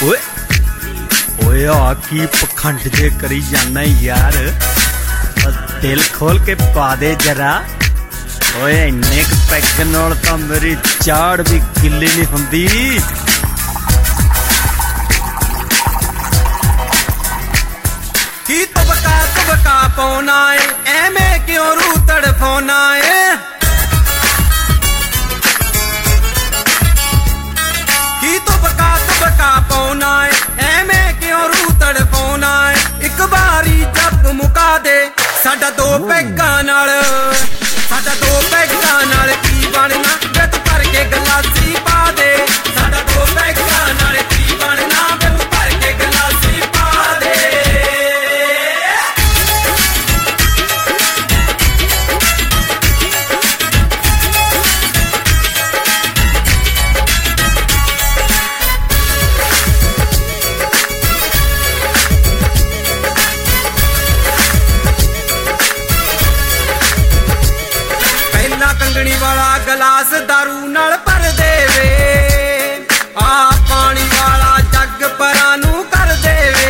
ओए ओए आ की पखंड जे करी जाना यार, दिल खोल के पा दे जरा। ओए इन्ने क पैग नाल तां मेरी चाड़ भी गिल्ली नहीं हुंदी। की तुबका पौना है, एवें क्यों रू तड़फौना है। की तुबका पौना है, एवें क्यों रू तड़फौना है। एक बारी जब मुका दे साडा दो पैगां नाल, साडा दो पैगां नाल की बनना। वे तू भर के गलासी पा दे, साडा दो पैगां नाल की बनना। वे तू भर के गलासी पा दे। कंगनी वाला गलास दारू नाल भर देवे, आ पानी वाला जग परां नूं कर देवे।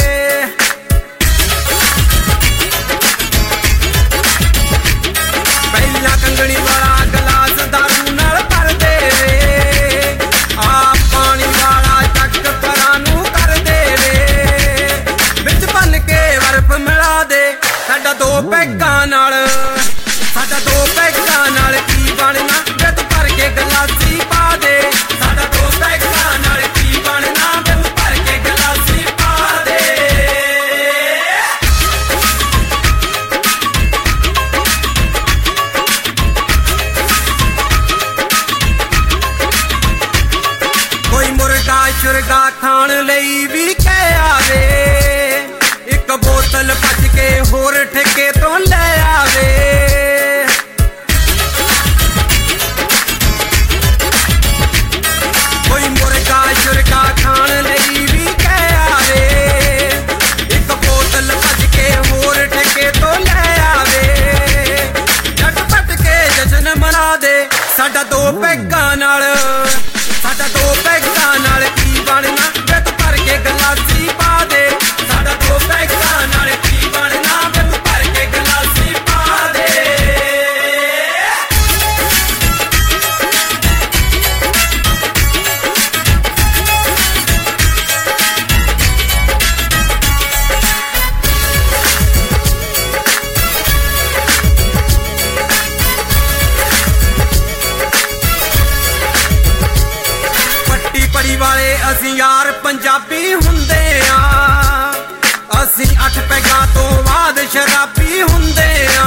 पहला कंगनी वाला गलास दारू नाल भर देवे, आ पानी वाला जग परां नूं कर देवे। विच भन के बर्फ मिला दे साडा दो पैगां नाल, साडा दो पैगां नाल की बनना। वे तू भर के गलासी पा दे, साडा दो पैगां नाल की बनना। वे तू भर के गलासी पा दे। कोई मुर्गा शुरगा खाण लई भी कह आवे, एक बोतल भज के होर ठेके तो ले आवे। कोई मुर्गा शुरगा खाण लई भी कह आवे, एक बोतल भज के होर ठेके तो ले आवे। झटपट के जश्न मना दे साडा दो पैगां नाल, साडा दो पैगां नाल की बनना। वे तू भर के गलासी पा दे, साडा दो पैगां नाल की बनना। वे तू भर के गलासी पा दे। वाले असी यार पंजाबी हुंदे आ, असी 8 पैगां तो बाद शराबी हुंदे आ।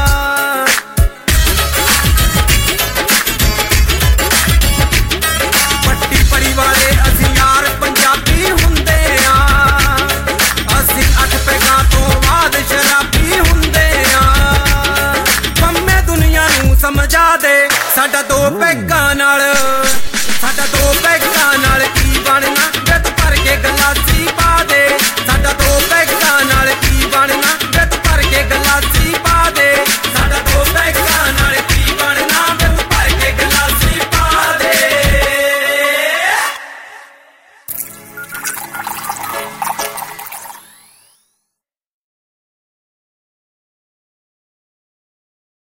पट्टी पड़ी वाले असी यार पंजाबी हुंदे आ, असी 8 पैगां तो बाद शराबी हुंदे आ। मम्मे दुनिया नूं समझा दे साडा दो पैगां नाल,